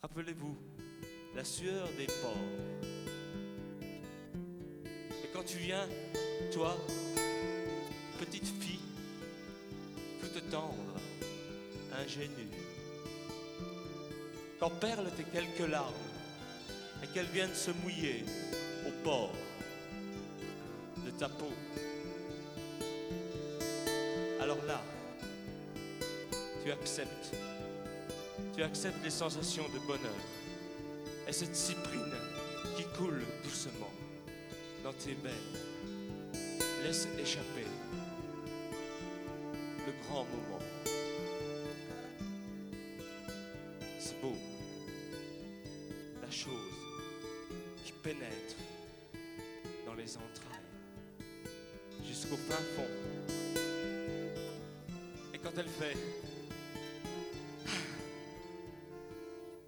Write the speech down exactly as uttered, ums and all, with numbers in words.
Rappelez-vous, la sueur des porcs. Et quand tu viens, toi, petite fille, toute tendre, ingénue, quand perlent tes quelques larmes et qu'elles viennent se mouiller au bord de ta peau, alors là, tu acceptes, tu acceptes les sensations de bonheur et cette cyprine qui coule doucement dans tes veines laisse échapper le grand moment. C'est beau, la chose qui pénètre dans les entrailles jusqu'au fin fond. Et quand elle fait